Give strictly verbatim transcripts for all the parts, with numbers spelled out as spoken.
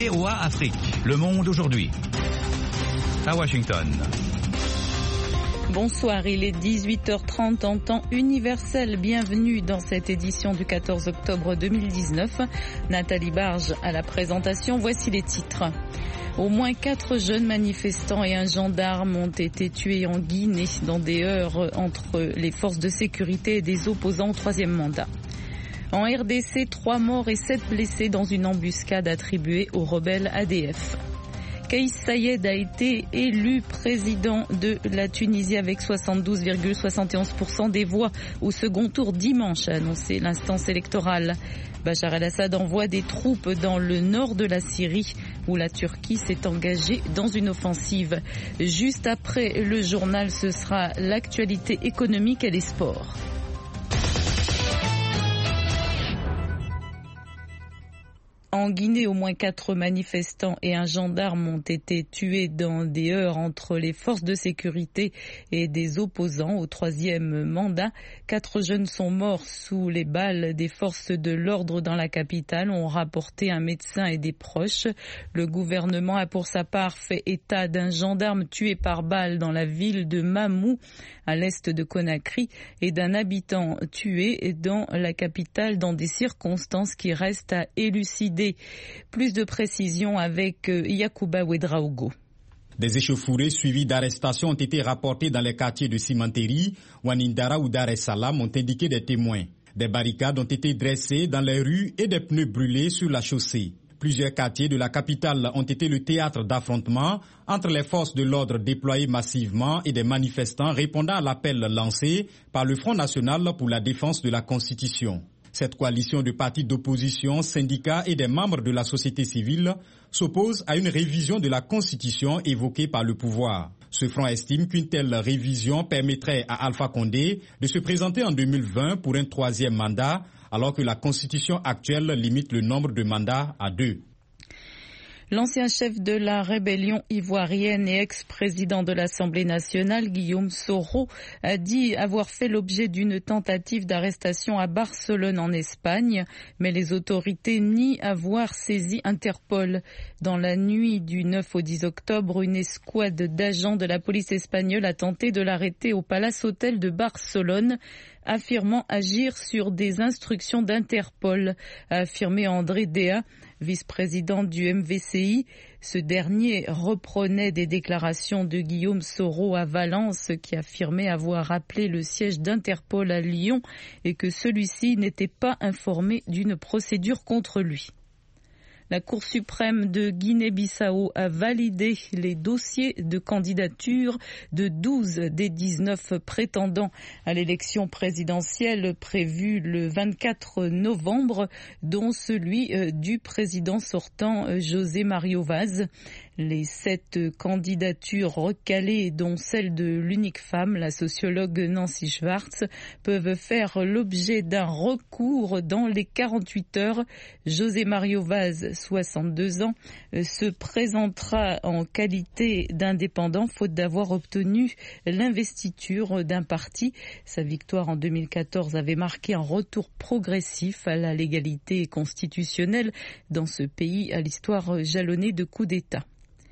V O A Afrique, Le Monde aujourd'hui. À Washington. Bonsoir, il est dix-huit heures trente en temps universel. Bienvenue dans cette édition du quatorze octobre deux mille dix-neuf. Nathalie Barge à la présentation. Voici les titres. Au moins quatre jeunes manifestants et un gendarme ont été tués en Guinée dans des heurts entre les forces de sécurité et des opposants au troisième mandat. En R D C, trois morts et sept blessés dans une embuscade attribuée aux rebelles A D F. Kais Saied a été élu président de la Tunisie avec soixante-douze virgule soixante et onze pour cent des voix au second tour dimanche, a annoncé l'instance électorale. Bachar el-Assad envoie des troupes dans le nord de la Syrie où la Turquie s'est engagée dans une offensive. Juste après le journal, ce sera l'actualité économique et les sports. En Guinée, au moins quatre manifestants et un gendarme ont été tués dans des heurts entre les forces de sécurité et des opposants au troisième mandat. Quatre jeunes sont morts sous les balles des forces de l'ordre dans la capitale, ont rapporté un médecin et des proches. Le gouvernement a pour sa part fait état d'un gendarme tué par balle dans la ville de Mamou, à l'est de Conakry, et d'un habitant tué dans la capitale dans des circonstances qui restent à élucider. Plus de précisions avec Yacouba Ouedraogo. Des échauffourées suivies d'arrestations ont été rapportées dans les quartiers de Simanteri, Wanindara ou Dar es Salaam, ont indiqué des témoins. Des barricades ont été dressées dans les rues et des pneus brûlés sur la chaussée. Plusieurs quartiers de la capitale ont été le théâtre d'affrontements entre les forces de l'ordre déployées massivement et des manifestants répondant à l'appel lancé par le Front national pour la défense de la Constitution. Cette coalition de partis d'opposition, syndicats et des membres de la société civile s'oppose à une révision de la Constitution évoquée par le pouvoir. Ce front estime qu'une telle révision permettrait à Alpha Condé de se présenter en deux mille vingt pour un troisième mandat, alors que la Constitution actuelle limite le nombre de mandats à deux. L'ancien chef de la rébellion ivoirienne et ex-président de l'Assemblée nationale, Guillaume Soro, a dit avoir fait l'objet d'une tentative d'arrestation à Barcelone en Espagne, mais les autorités nient avoir saisi Interpol. Dans la nuit du neuf au dix octobre, une escouade d'agents de la police espagnole a tenté de l'arrêter au Palace Hotel de Barcelone, affirmant agir sur des instructions d'Interpol, a affirmé André Dea, vice-président du M V C I. Ce dernier reprenait des déclarations de Guillaume Soro à Valence qui affirmait avoir appelé le siège d'Interpol à Lyon et que celui-ci n'était pas informé d'une procédure contre lui. La Cour suprême de Guinée-Bissau a validé les dossiers de candidature de douze des dix-neuf prétendants à l'élection présidentielle prévue le vingt-quatre novembre, dont celui du président sortant José Mario Vaz. Les sept candidatures recalées, dont celle de l'unique femme, la sociologue Nancy Schwartz, peuvent faire l'objet d'un recours dans les quarante-huit heures. José Mario Vaz, soixante-deux ans, se présentera en qualité d'indépendant faute d'avoir obtenu l'investiture d'un parti. Sa victoire en deux mille quatorze avait marqué un retour progressif à la légalité constitutionnelle dans ce pays à l'histoire jalonnée de coups d'État.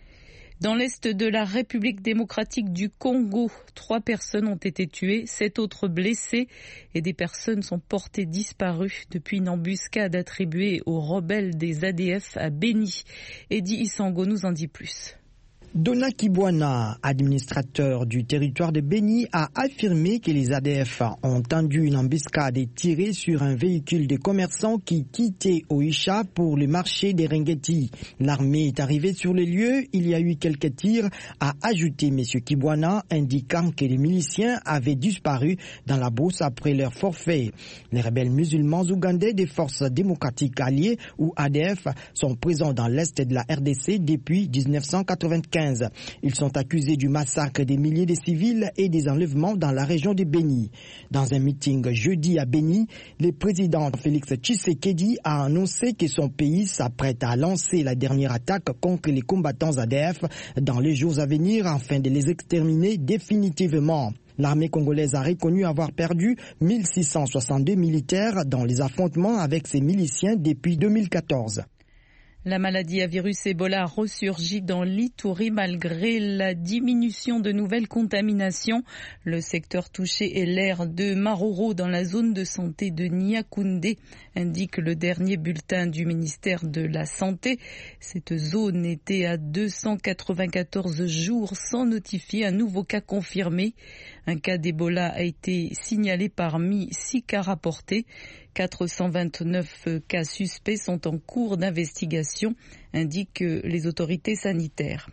Dans l'est de la République démocratique du Congo, trois personnes ont été tuées, sept autres blessées et des personnes sont portées disparues depuis une embuscade attribuée aux rebelles des A D F à Beni. Eddie Isango nous en dit plus. Dona Kibwana, administrateur du territoire de Beni, a affirmé que les A D F ont tendu une embuscade et tiré sur un véhicule de commerçants qui quittait Oicha pour le marché des Ringeti. L'armée est arrivée sur les lieux, il y a eu quelques tirs, a ajouté M. Kibwana, indiquant que les miliciens avaient disparu dans la brousse après leur forfait. Les rebelles musulmans ougandais des forces démocratiques alliées ou A D F sont présents dans l'est de la R D C depuis dix-neuf cent quatre-vingt-quinze. Ils sont accusés du massacre des milliers de civils et des enlèvements dans la région de Beni. Dans un meeting jeudi à Beni, le président Félix Tshisekedi a annoncé que son pays s'apprête à lancer la dernière attaque contre les combattants A D F dans les jours à venir afin de les exterminer définitivement. L'armée congolaise a reconnu avoir perdu mille six cent soixante-deux militaires dans les affrontements avec ses miliciens depuis deux mille quatorze. La maladie à virus Ebola a ressurgi dans l'Ituri malgré la diminution de nouvelles contaminations. Le secteur touché est l'aire de Maroro dans la zone de santé de Niakoundé, indique le dernier bulletin du ministère de la Santé. Cette zone était à deux cent quatre-vingt-quatorze jours sans notifier un nouveau cas confirmé. Un cas d'Ebola a été signalé parmi six cas rapportés. quatre cent vingt-neuf cas suspects sont en cours d'investigation, indiquent les autorités sanitaires.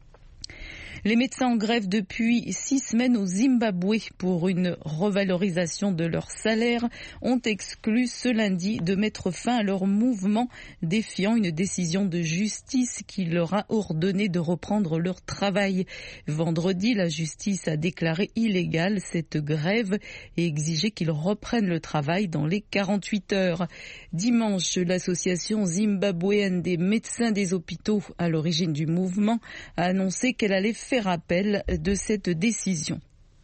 Les médecins en grève depuis six semaines au Zimbabwe pour une revalorisation de leur salaire ont exclu ce lundi de mettre fin à leur mouvement, défiant une décision de justice qui leur a ordonné de reprendre leur travail. Vendredi, la justice a déclaré illégale cette grève et exigé qu'ils reprennent le travail dans les quarante-huit heures. Dimanche, l'association zimbabwéenne des médecins des hôpitaux, à l'origine du mouvement, a annoncé qu'elle allait faire appel de cette décision.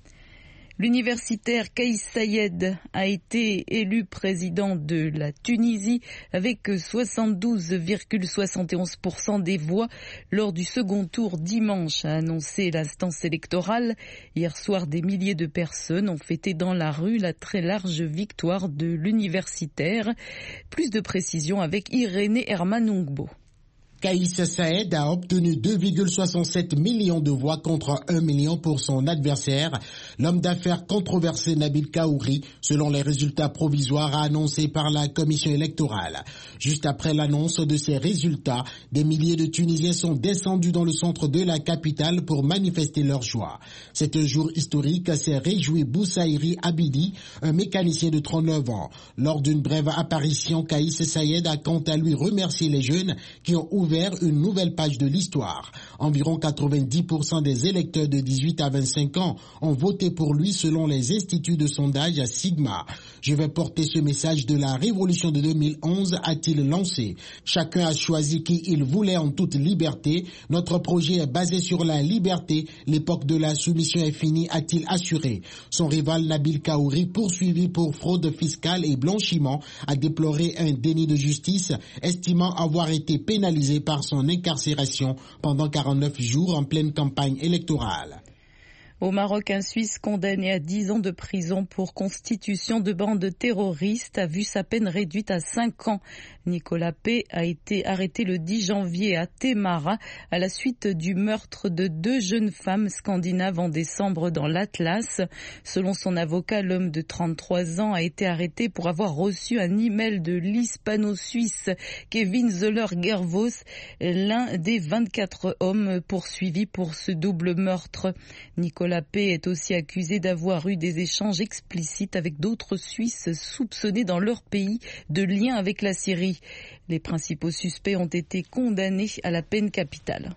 L'universitaire Kais Saied a été élu président de la Tunisie avec soixante-douze virgule soixante et onze pour cent des voix lors du second tour dimanche, a annoncé l'instance électorale. Hier soir, des milliers de personnes ont fêté dans la rue la très large victoire de l'universitaire. Plus de précisions avec Irénée Hermanungbo. Kais Saied a obtenu deux virgule soixante-sept millions de voix contre un million pour son adversaire. L'homme d'affaires controversé Nabil Kaouri, selon les résultats provisoires annoncés par la commission électorale. Juste après l'annonce de ces résultats, des milliers de Tunisiens sont descendus dans le centre de la capitale pour manifester leur joie. C'est un jour historique, s'est réjoui Boussaïri Abidi, un mécanicien de trente-neuf ans. Lors d'une brève apparition, Kais Saied a quant à lui remercié les jeunes qui ont ouvert une nouvelle page de l'histoire. Environ quatre-vingt-dix pour cent des électeurs de dix-huit à vingt-cinq ans ont voté pour lui selon les instituts de sondage à Sigma. Je vais porter ce message de la révolution de deux mille onze, a-t-il lancé. Chacun a choisi qui il voulait en toute liberté. Notre projet est basé sur la liberté. L'époque de la soumission est finie, a-t-il assuré. Son rival Nabil Kaouri, poursuivi pour fraude fiscale et blanchiment, a déploré un déni de justice, estimant avoir été pénalisé par son incarcération pendant quarante-neuf jours en pleine campagne électorale. Au Maroc, un Suisse condamné à dix ans de prison pour constitution de bande terroriste a vu sa peine réduite à cinq ans. Nicolas P. a été arrêté le dix janvier à Témara à la suite du meurtre de deux jeunes femmes scandinaves en décembre dans l'Atlas. Selon son avocat, l'homme de trente-trois ans a été arrêté pour avoir reçu un email de l'hispano-suisse Kevin Zoller-Gervos, l'un des vingt-quatre hommes poursuivis pour ce double meurtre. Nicolas La P. est aussi accusé d'avoir eu des échanges explicites avec d'autres Suisses soupçonnés dans leur pays de lien avec la Syrie. Les principaux suspects ont été condamnés à la peine capitale.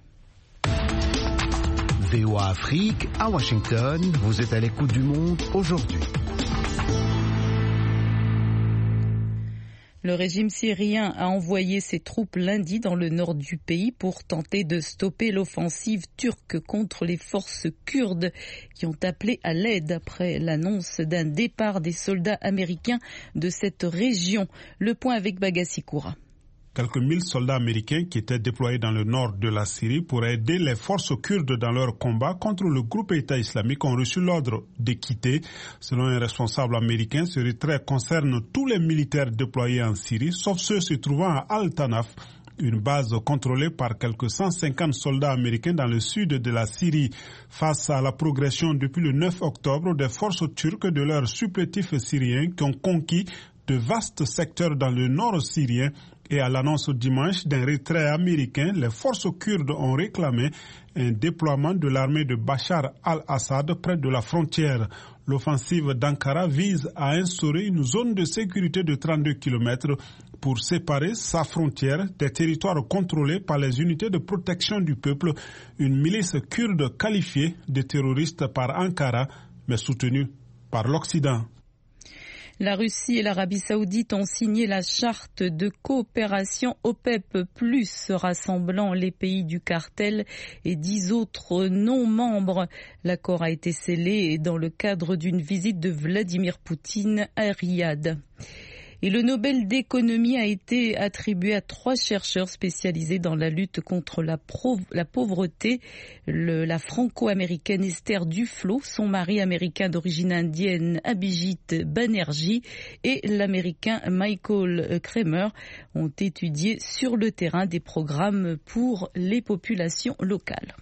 V O A Afrique, à Washington, vous êtes à l'écoute du monde aujourd'hui. Le régime syrien a envoyé ses troupes lundi dans le nord du pays pour tenter de stopper l'offensive turque contre les forces kurdes qui ont appelé à l'aide après l'annonce d'un départ des soldats américains de cette région. Le point avec Bagassi Koura. Quelques mille soldats américains qui étaient déployés dans le nord de la Syrie pour aider les forces kurdes dans leur combat contre le groupe État islamique ont reçu l'ordre de quitter. Selon un responsable américain, ce retrait concerne tous les militaires déployés en Syrie, sauf ceux se trouvant à Al-Tanaf, une base contrôlée par quelques cent cinquante soldats américains dans le sud de la Syrie. Face à la progression depuis le neuf octobre des forces turques de leurs supplétifs syriens qui ont conquis de vastes secteurs dans le nord syrien, et à l'annonce dimanche d'un retrait américain, les forces kurdes ont réclamé un déploiement de l'armée de Bachar al-Assad près de la frontière. L'offensive d'Ankara vise à instaurer une zone de sécurité de trente-deux kilomètres pour séparer sa frontière des territoires contrôlés par les unités de protection du peuple, une milice kurde qualifiée de terroriste par Ankara, mais soutenue par l'Occident. La Russie et l'Arabie Saoudite ont signé la charte de coopération OPEP plus, rassemblant les pays du cartel et dix autres non-membres. L'accord a été scellé dans le cadre d'une visite de Vladimir Poutine à Riyad. Et le Nobel d'économie a été attribué à trois chercheurs spécialisés dans la lutte contre la, prov- la pauvreté. Le, la franco-américaine Esther Duflo, son mari américain d'origine indienne Abhijit Banerjee et l'américain Michael Kramer ont étudié sur le terrain des programmes pour les populations locales.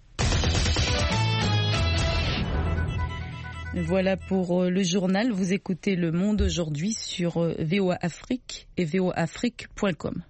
Voilà pour le journal. Vous écoutez Le Monde aujourd'hui sur V O A Afrique et v o a afrique point com.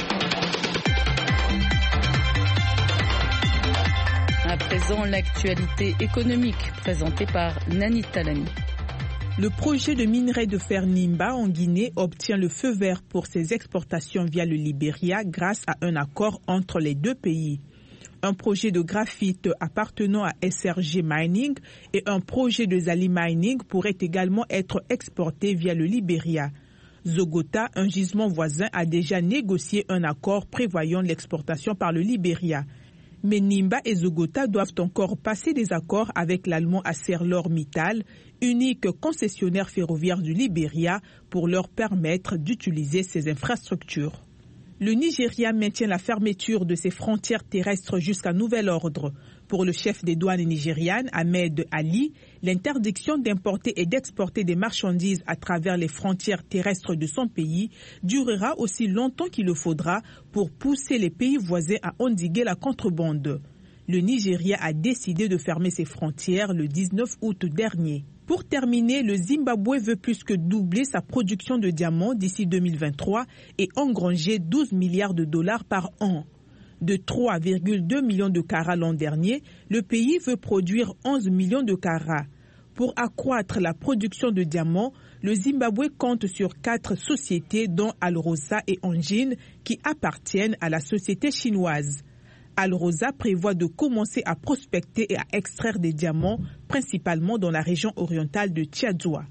À présent, l'actualité économique présentée par Nani Talani. Le projet de minerai de fer Nimba en Guinée obtient le feu vert pour ses exportations via le Libéria grâce à un accord entre les deux pays. Un projet de graphite appartenant à S R G Mining et un projet de Zali Mining pourraient également être exportés via le Libéria. Zogota, un gisement voisin, a déjà négocié un accord prévoyant l'exportation par le Libéria. Mais Nimba et Zogota doivent encore passer des accords avec l'allemand ArcelorMittal, unique concessionnaire ferroviaire du Libéria, pour leur permettre d'utiliser ces infrastructures. Le Nigeria maintient la fermeture de ses frontières terrestres jusqu'à nouvel ordre. Pour le chef des douanes nigérianes, Ahmed Ali, l'interdiction d'importer et d'exporter des marchandises à travers les frontières terrestres de son pays durera aussi longtemps qu'il le faudra pour pousser les pays voisins à endiguer la contrebande. Le Nigeria a décidé de fermer ses frontières le dix-neuf août dernier. Pour terminer, le Zimbabwe veut plus que doubler sa production de diamants d'ici deux mille vingt-trois et engranger douze milliards de dollars par an. De trois virgule deux millions de carats l'an dernier, le pays veut produire onze millions de carats. Pour accroître la production de diamants, le Zimbabwe compte sur quatre sociétés dont Alrosa et Engine qui appartiennent à la société chinoise. Alrosa prévoit de commencer à prospecter et à extraire des diamants, principalement dans la région orientale de Tchadzoua.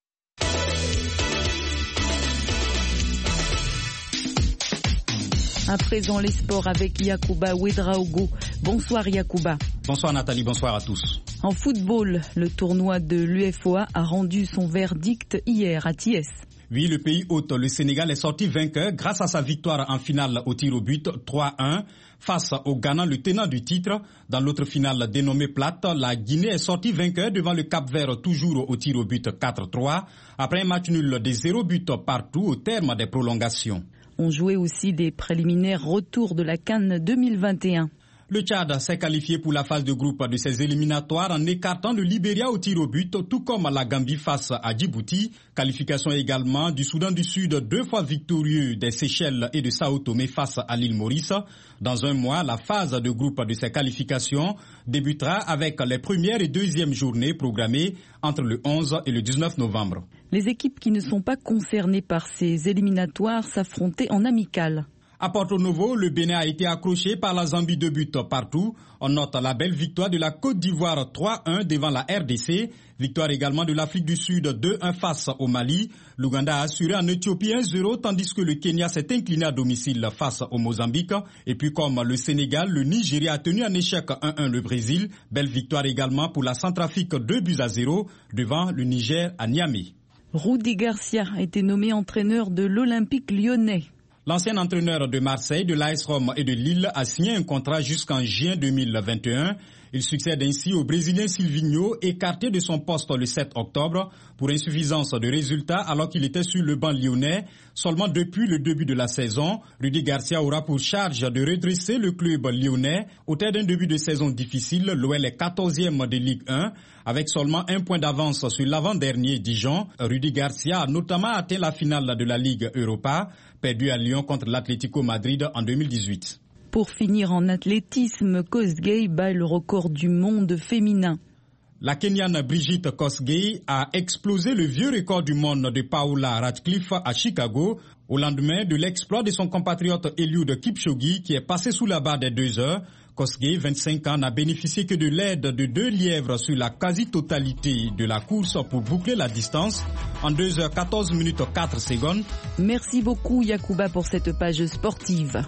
À présent, les sports avec Yacouba Ouedraogo. Bonsoir Yacouba. Bonsoir Nathalie, bonsoir à tous. En football, le tournoi de l'U F O A a rendu son verdict hier à Thiès. Oui, le pays hôte, le Sénégal, est sorti vainqueur grâce à sa victoire en finale au tir au but trois un face au Ghana, le tenant du titre. Dans l'autre finale dénommée plate, la Guinée est sortie vainqueur devant le Cap-Vert, toujours au tir au but quatre trois, après un match nul de zéro but partout au terme des prolongations. On jouait aussi des préliminaires retour de la CAN deux mille vingt et un. Le Tchad s'est qualifié pour la phase de groupe de ses éliminatoires en écartant le Libéria au tir au but, tout comme la Gambie face à Djibouti. Qualification également du Soudan du Sud, deux fois victorieux des Seychelles et de Sao Tomé face à l'île Maurice. Dans un mois, la phase de groupe de ces qualifications débutera avec les premières et deuxièmes journées programmées entre le onze et le dix-neuf novembre. Les équipes qui ne sont pas concernées par ces éliminatoires s'affrontaient en amical. À Porto Novo, le Bénin a été accroché par la Zambie de buts partout. On note la belle victoire de la Côte d'Ivoire trois un devant la R D C. Victoire également de l'Afrique du Sud deux un face au Mali. L'Ouganda a assuré en Éthiopie un zéro tandis que le Kenya s'est incliné à domicile face au Mozambique. Et puis comme le Sénégal, le Nigeria a tenu en échec un un le Brésil. Belle victoire également pour la Centrafrique deux buts à zéro devant le Niger à Niamey. Rudy Garcia a été nommé entraîneur de l'Olympique lyonnais. L'ancien entraîneur de Marseille, de l'A S Rome et de Lille a signé un contrat jusqu'en juin deux mille vingt et un. Il succède ainsi au Brésilien Silvinho, écarté de son poste le sept octobre pour insuffisance de résultats alors qu'il était sur le banc lyonnais. Seulement depuis le début de la saison, Rudy Garcia aura pour charge de redresser le club lyonnais. Au terme d'un début de saison difficile, l'O L est quatorzième de Ligue un. Avec seulement un point d'avance sur l'avant-dernier Dijon, Rudy Garcia a notamment atteint la finale de la Ligue Europa, perdu à Lyon contre l'Atlético Madrid en deux mille dix-huit. Pour finir en athlétisme, Kosgei bat le record du monde féminin. La Kenyane Brigitte Kosgei a explosé le vieux record du monde de Paula Radcliffe à Chicago au lendemain de l'exploit de son compatriote Eliud Kipchoge qui est passé sous la barre des deux heures. Kosgei, vingt-cinq ans, n'a bénéficié que de l'aide de deux lièvres sur la quasi-totalité de la course pour boucler la distance en deux heures quatorze minutes quatre secondes. Merci beaucoup Yacouba pour cette page sportive.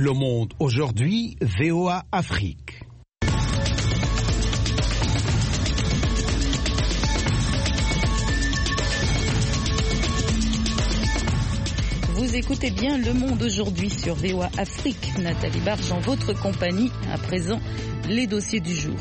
Le Monde aujourd'hui, V O A Afrique. Vous écoutez bien Le Monde aujourd'hui sur V O A Afrique. Nathalie Barge en votre compagnie. À présent, les dossiers du jour.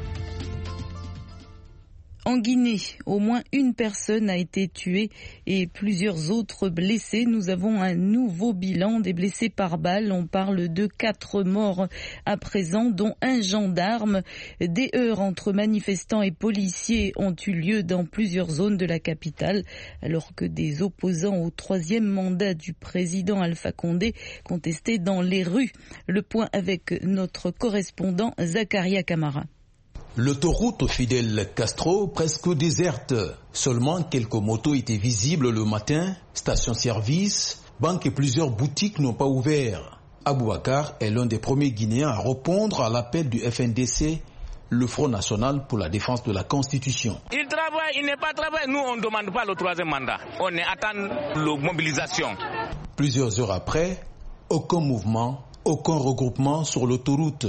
En Guinée, au moins une personne a été tuée et plusieurs autres blessés. Nous avons un nouveau bilan des blessés par balle. On parle de quatre morts à présent, dont un gendarme. Des heurts entre manifestants et policiers ont eu lieu dans plusieurs zones de la capitale, alors que des opposants au troisième mandat du président Alpha Condé contestaient dans les rues. Le point avec notre correspondant Zakaria Camara. L'autoroute Fidel Castro presque déserte. Seulement quelques motos étaient visibles le matin. Station-service, banques et plusieurs boutiques n'ont pas ouvert. Aboubacar est l'un des premiers Guinéens à répondre à l'appel du F N D C, le Front National pour la défense de la Constitution. Il travaille, il n'est pas travaillé. Nous, on ne demande pas le troisième mandat. On attend la mobilisation. Plusieurs heures après, aucun mouvement, aucun regroupement sur l'autoroute.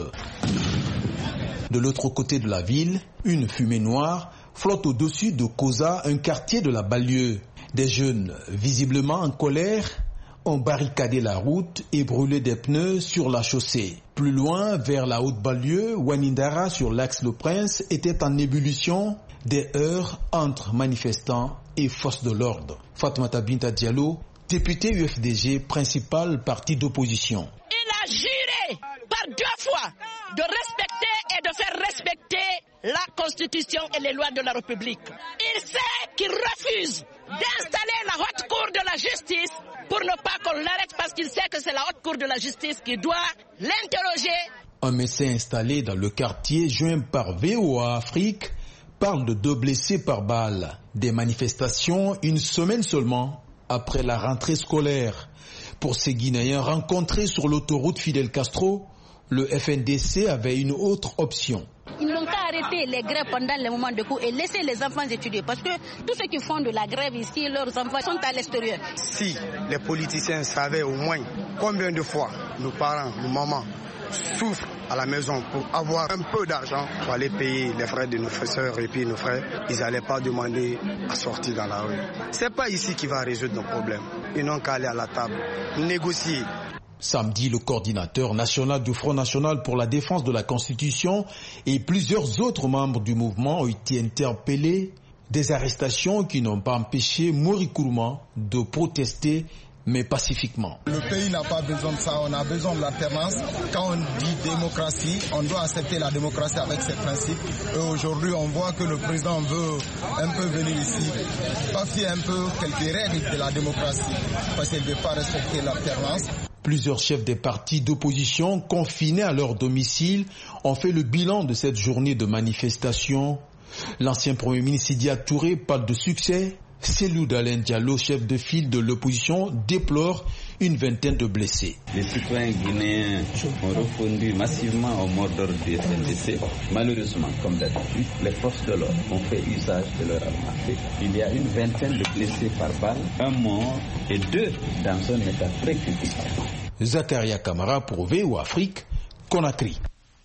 De l'autre côté de la ville, une fumée noire flotte au-dessus de Koza, un quartier de la banlieue. Des jeunes, visiblement en colère, ont barricadé la route et brûlé des pneus sur la chaussée. Plus loin, vers la haute banlieue, Wanindara sur l'axe Le Prince était en ébullition, des heurts entre manifestants et forces de l'ordre. Fatoumata Binta Diallo, députée U F D G, principal parti d'opposition. Il a juré par deux fois de respecter et de faire respecter la Constitution et les lois de la République. Il sait qu'il refuse d'installer la haute cour de la justice pour ne pas qu'on l'arrête parce qu'il sait que c'est la haute cour de la justice qui doit l'interroger. Un médecin installé dans le quartier joint par V O A Afrique parle de deux blessés par balle. Des manifestations une semaine seulement après la rentrée scolaire. Pour ces Guinéens rencontrés sur l'autoroute Fidel Castro, le F N D C avait une autre option. Ils n'ont qu'à arrêter les grèves pendant les moments de cours et laisser les enfants étudier. Parce que tous ceux qui font de la grève ici, leurs enfants sont à l'extérieur. Si les politiciens savaient au moins combien de fois nos parents, nos mamans souffrent à la maison pour avoir un peu d'argent pour aller payer les frais de nos frères et puis nos frères, ils n'allaient pas demander à sortir dans la rue. C'est pas ici qui va résoudre nos problèmes. Ils n'ont qu'à aller à la table, négocier. Samedi, le coordinateur national du Front National pour la défense de la Constitution et plusieurs autres membres du mouvement ont été interpellés. Des arrestations qui n'ont pas empêché Mori Kourouma de protester, mais pacifiquement. Le pays n'a pas besoin de ça, on a besoin de l'alternance. Quand on dit démocratie, on doit accepter la démocratie avec ses principes. Et aujourd'hui, on voit que le président veut un peu venir ici, bafouer un peu quelques règles de la démocratie, parce qu'il ne veut pas respecter l'alternance. Plusieurs chefs des partis d'opposition confinés à leur domicile ont fait le bilan de cette journée de manifestation. L'ancien Premier ministre Sidia Touré parle de succès. Cellou Dalein Diallo, chef de file de l'opposition, déplore une vingtaine de blessés. Les citoyens guinéens ont répondu massivement aux mots d'ordre du F N D C. Malheureusement, comme d'habitude, les forces de l'ordre ont fait usage de leur arme à feu. Il y a une vingtaine de blessés par balle, un mort et deux dans un état très critique. Zakaria Camara pour V O A Afrique, Conakry.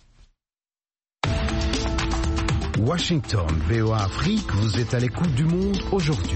Washington, V O A Afrique, vous êtes à l'écoute du monde aujourd'hui.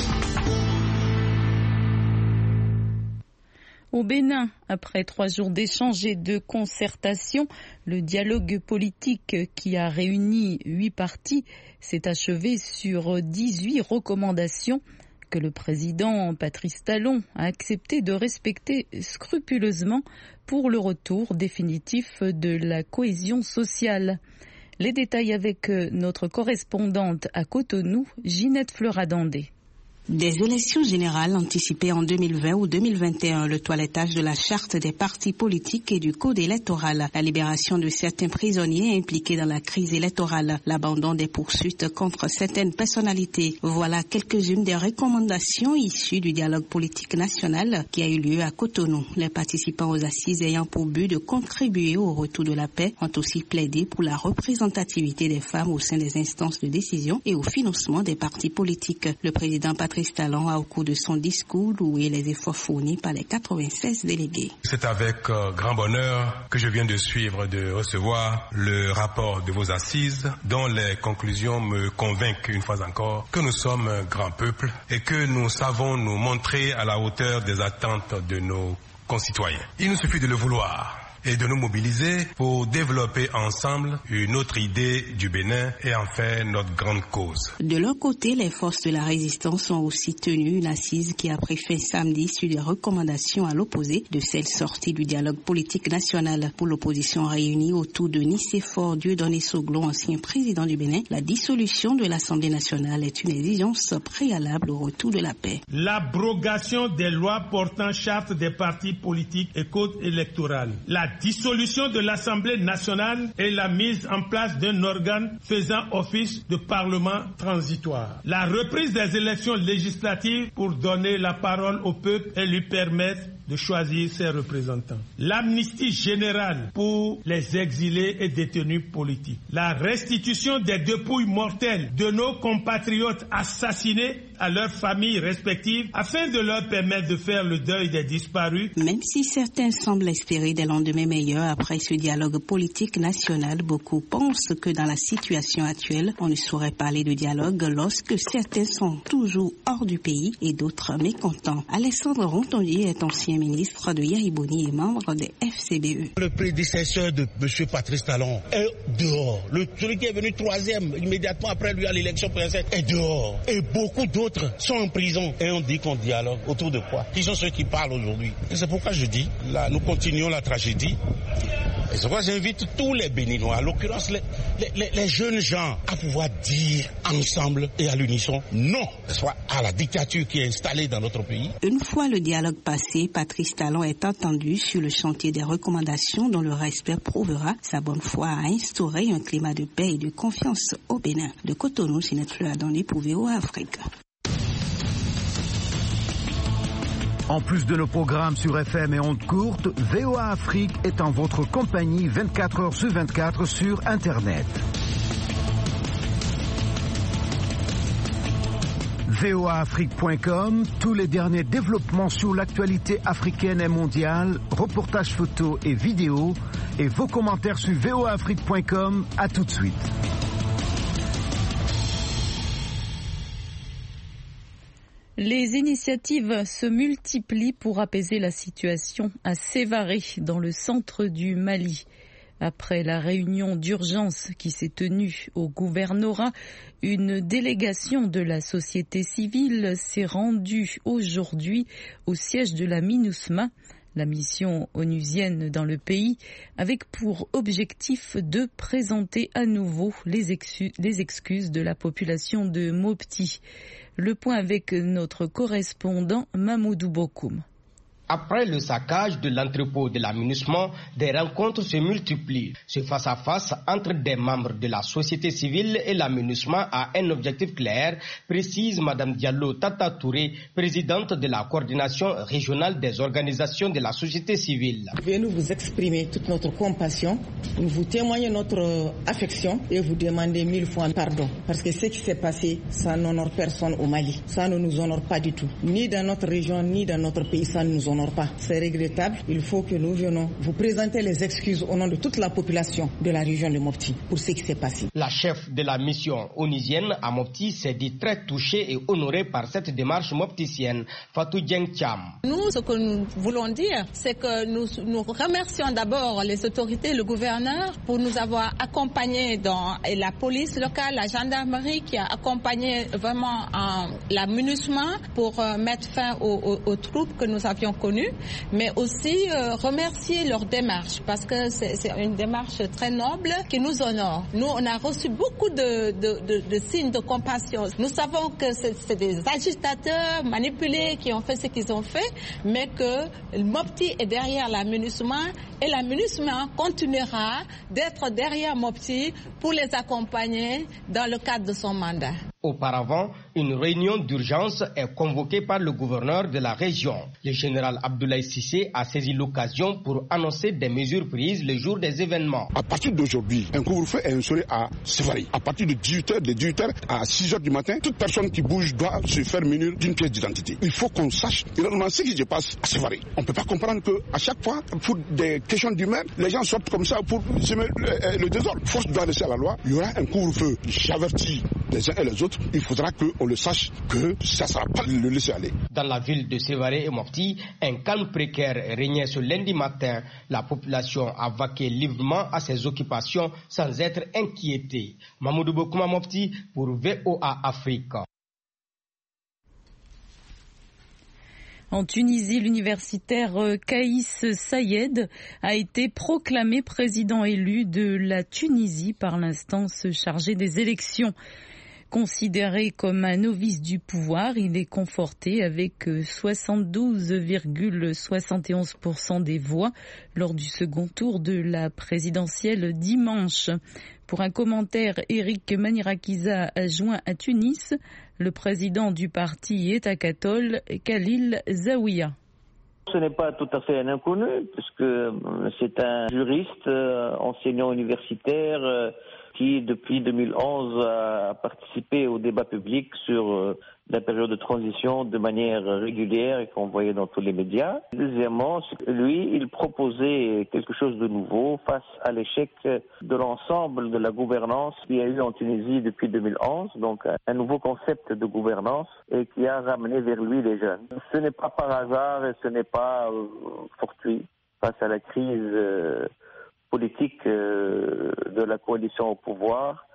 Au Bénin, après trois jours d'échanges et de concertation, le dialogue politique qui a réuni huit partis s'est achevé sur dix-huit recommandations que le président Patrice Talon a accepté de respecter scrupuleusement pour le retour définitif de la cohésion sociale. Les détails avec notre correspondante à Cotonou, Ginette Fleuradandé. Des élections générales anticipées en deux mille vingt ou deux mille vingt et un, le toilettage de la charte des partis politiques et du code électoral, la libération de certains prisonniers impliqués dans la crise électorale, l'abandon des poursuites contre certaines personnalités. Voilà quelques-unes des recommandations issues du dialogue politique national qui a eu lieu à Cotonou. Les participants aux assises ayant pour but de contribuer au retour de la paix ont aussi plaidé pour la représentativité des femmes au sein des instances de décision et au financement des partis politiques. Le président Patrice Patrice Talon a au cours de son discours loué les efforts fournis par les quatre-vingt-seize délégués. C'est avec euh, grand bonheur que je viens de suivre, de recevoir le rapport de vos assises dont les conclusions me convainquent une fois encore que nous sommes un grand peuple et que nous savons nous montrer à la hauteur des attentes de nos concitoyens. Il nous suffit de le vouloir et de nous mobiliser pour développer ensemble une autre idée du Bénin et en faire notre grande cause. De leur côté, les forces de la résistance ont aussi tenu une assise qui a pris fin samedi sur des recommandations à l'opposé de celles sorties du dialogue politique national. Pour l'opposition réunie autour de Nicéphore Dieudonné Soglo, ancien président du Bénin, la dissolution de l'Assemblée nationale est une exigence préalable au retour de la paix. L'abrogation des lois portant charte des partis politiques et code électoral. La dissolution de l'Assemblée nationale et la mise en place d'un organe faisant office de parlement transitoire. La reprise des élections législatives pour donner la parole au peuple et lui permettre de choisir ses représentants. L'amnistie générale pour les exilés et détenus politiques. La restitution des dépouilles mortelles de nos compatriotes assassinés à leurs familles respectives afin de leur permettre de faire le deuil des disparus. Même si certains semblent espérer des lendemains meilleurs après ce dialogue politique national, beaucoup pensent que dans la situation actuelle, on ne saurait parler de dialogue lorsque certains sont toujours hors du pays et d'autres mécontents. Alessandre Rontondier est ancien ministre de Yariboni et membre des F C B E. Le prédécesseur de M. Patrice Talon est dehors. Le, celui qui est venu troisième immédiatement après lui à l'élection présidentielle est dehors. Et beaucoup d'autres sont en prison. Et on dit qu'on dialogue. Autour de quoi? Qui sont ceux qui parlent aujourd'hui? Et c'est pourquoi je dis, là, nous continuons la tragédie. Et c'est pourquoi j'invite tous les Béninois, à l'occurrence les, les, les jeunes gens, à pouvoir dire ensemble et à l'unisson non, soit à la dictature qui est installée dans notre pays. Une fois le dialogue passé, Patrice Talon est entendu sur le chantier des recommandations dont le respect prouvera sa bonne foi à instaurer un climat de paix et de confiance au Bénin. De Cotonou, Sinette Fleur dans les V O A Afrique. En plus de nos programmes sur F M et ondes courtes, V O A Afrique est en votre compagnie vingt-quatre heures sur vingt-quatre sur Internet. V O A Afrique point com, tous les derniers développements sur l'actualité africaine et mondiale, reportages photos et vidéos, et vos commentaires sur V O A Afrique point com. À tout de suite. Les initiatives se multiplient pour apaiser la situation à Sévaré, dans le centre du Mali. Après la réunion d'urgence qui s'est tenue au gouvernorat, une délégation de la société civile s'est rendue aujourd'hui au siège de la MINUSMA, la mission onusienne dans le pays, avec pour objectif de présenter à nouveau les, excu- les excuses de la population de Mopti. Le point avec notre correspondant Mamoudou Bokoum. Après le saccage de l'entrepôt de la MINUSMA, des rencontres se multiplient. Ce face-à-face entre des membres de la société civile et la MINUSMA a un objectif clair, précise Mme Diallo Tata Touré, présidente de la coordination régionale des organisations de la société civile. Venez vous exprimer toute notre compassion, nous vous témoignons notre affection et vous demander mille fois pardon. Parce que ce qui s'est passé, ça n'honore personne au Mali. Ça ne nous honore pas du tout. Ni dans notre région, ni dans notre pays, ça ne nous honore pas. C'est regrettable. Il faut que nous venions vous présenter les excuses au nom de toute la population de la région de Mopti pour ce qui s'est passé. La chef de la mission onusienne à Mopti s'est dit très touchée et honorée par cette démarche mopticienne. Fatou Dieng Thiam. Nous, ce que nous voulons dire, c'est que nous, nous remercions d'abord les autorités, le gouverneur, pour nous avoir accompagnés dans et la police locale, la gendarmerie qui a accompagné vraiment en, la MINUSMA pour euh, mettre fin aux, aux, aux troupes que nous avions connues, mais aussi euh, remercier leur démarche parce que c'est, c'est une démarche très noble qui nous honore. Nous, on a reçu beaucoup de, de, de, de signes de compassion. Nous savons que c'est, c'est des agitateurs manipulés qui ont fait ce qu'ils ont fait, mais que Mopti est derrière la MINUSMA et la MINUSMA continuera d'être derrière Mopti pour les accompagner dans le cadre de son mandat. Auparavant, une réunion d'urgence est convoquée par le gouverneur de la région. Le général Abdoulaye Cissé a saisi l'occasion pour annoncer des mesures prises le jour des événements. À partir d'aujourd'hui, un couvre-feu est instauré à Sévaré. À partir de dix-huit heures, de dix-huit heures à six heures du matin, toute personne qui bouge doit se faire munir d'une pièce d'identité. Il faut qu'on sache réellement ce qui se passe à Sévaré. On ne peut pas comprendre qu'à chaque fois, pour des questions d'humains, les gens sortent comme ça pour semer le, le désordre. Force doit rester à la loi. Il y aura un couvre-feu. J'avertis les uns et les autres. Il faudra qu'on le sache que ça ne sera pas le laisser aller. Dans la ville de Sévaré et Mopti, un calme précaire régnait ce lundi matin. La population a vaqué librement à ses occupations sans être inquiétée. Mamoudou Bokouma Mopti pour V O A Afrique. En Tunisie, l'universitaire Kaïs Sayed a été proclamé président élu de la Tunisie par l'instance chargée des élections. Considéré comme un novice du pouvoir, il est conforté avec soixante-douze virgule soixante et onze pour cent des voix lors du second tour de la présidentielle dimanche. Pour un commentaire, Eric Manirakiza a joint à Tunis le président du parti Ettakatol, Khalil Zaouia. Ce n'est pas tout à fait un inconnu, puisque c'est un juriste, enseignant universitaire, qui depuis deux mille onze a participé au débat public sur la période de transition de manière régulière et qu'on voyait dans tous les médias. Deuxièmement, lui, il proposait quelque chose de nouveau face à l'échec de l'ensemble de la gouvernance qu'il y a eu en Tunisie depuis deux mille onze, donc un nouveau concept de gouvernance et qui a ramené vers lui les jeunes. Ce n'est pas par hasard et ce n'est pas euh, fortuit face à la crise euh, politique euh, de la coalition au pouvoir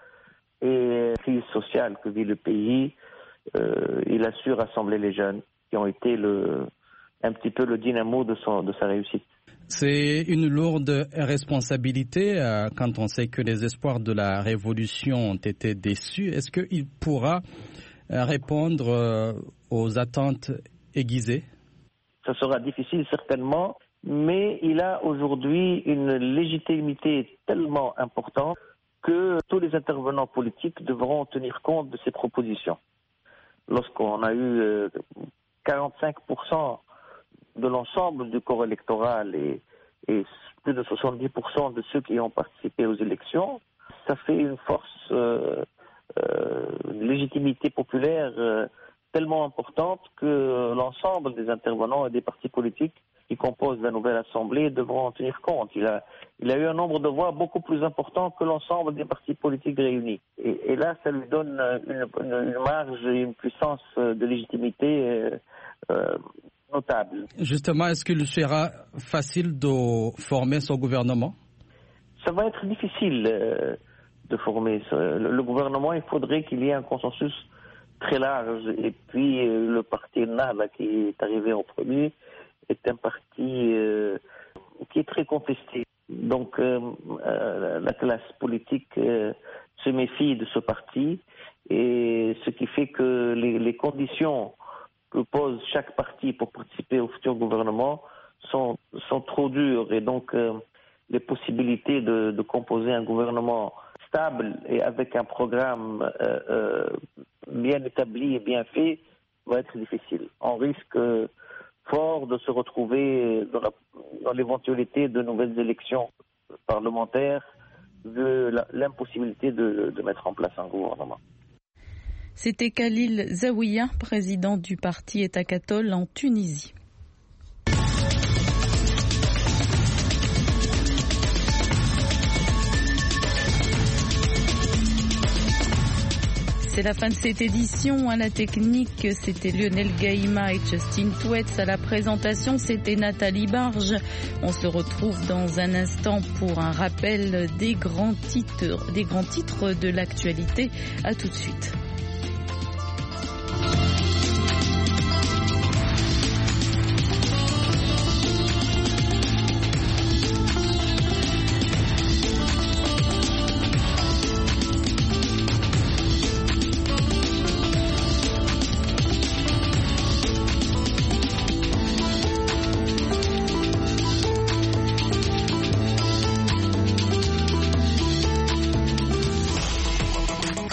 et la crise sociale que vit le pays. Euh, il a su rassembler les jeunes qui ont été le, un petit peu le dynamo de, son, de sa réussite. C'est une lourde responsabilité euh, quand on sait que les espoirs de la révolution ont été déçus. Est-ce qu'il pourra euh, répondre euh, aux attentes aiguisées? Ça sera difficile certainement, mais il a aujourd'hui une légitimité tellement importante que tous les intervenants politiques devront tenir compte de ses propositions. Lorsqu'on a eu quarante-cinq pour cent de l'ensemble du corps électoral et, et plus de soixante-dix pour cent de ceux qui ont participé aux élections, ça fait une force, euh, euh, une légitimité populaire euh, tellement importante que l'ensemble des intervenants et des partis politiques qui composent la nouvelle Assemblée devront en tenir compte. Il a, il a eu un nombre de voix beaucoup plus important que l'ensemble des partis politiques réunis. Et, et là, ça lui donne une, une, une marge et une puissance de légitimité euh, euh, notable. Justement, est-ce qu'il sera facile de former son gouvernement? Ça va être difficile euh, de former ce, le, le gouvernement. Il faudrait qu'il y ait un consensus très large. Et puis, euh, le parti Nahda qui est arrivé en premier est un parti euh, qui est très contesté. Donc euh, euh, la classe politique euh, se méfie de ce parti et ce qui fait que les, les conditions que pose chaque parti pour participer au futur gouvernement sont, sont trop dures et donc euh, les possibilités de, de composer un gouvernement stable et avec un programme euh, euh, bien établi et bien fait va être difficile. On risque euh, fort de se retrouver dans, la, dans l'éventualité de nouvelles élections parlementaires, de la, l'impossibilité de, de mettre en place un gouvernement. C'était Khalil Zaouia, président du parti Ettakatol en Tunisie. C'est la fin de cette édition. À la technique, c'était Lionel Gaïma et Justin Touetz. À la présentation, c'était Nathalie Barge. On se retrouve dans un instant pour un rappel des grands titres, des grands titres de l'actualité. À tout de suite.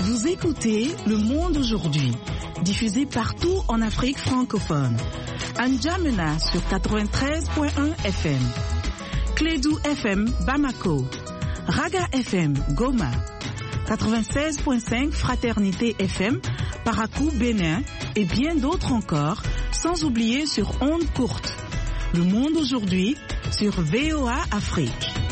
Vous écoutez Le Monde aujourd'hui, diffusé partout en Afrique francophone. N'Djamena sur quatre-vingt-treize point un F M. Clédou F M Bamako. Raga F M Goma. quatre-vingt-seize point cinq Fraternité F M Parakou Bénin et bien d'autres encore, sans oublier sur ondes courtes. Le Monde aujourd'hui sur V O A Afrique.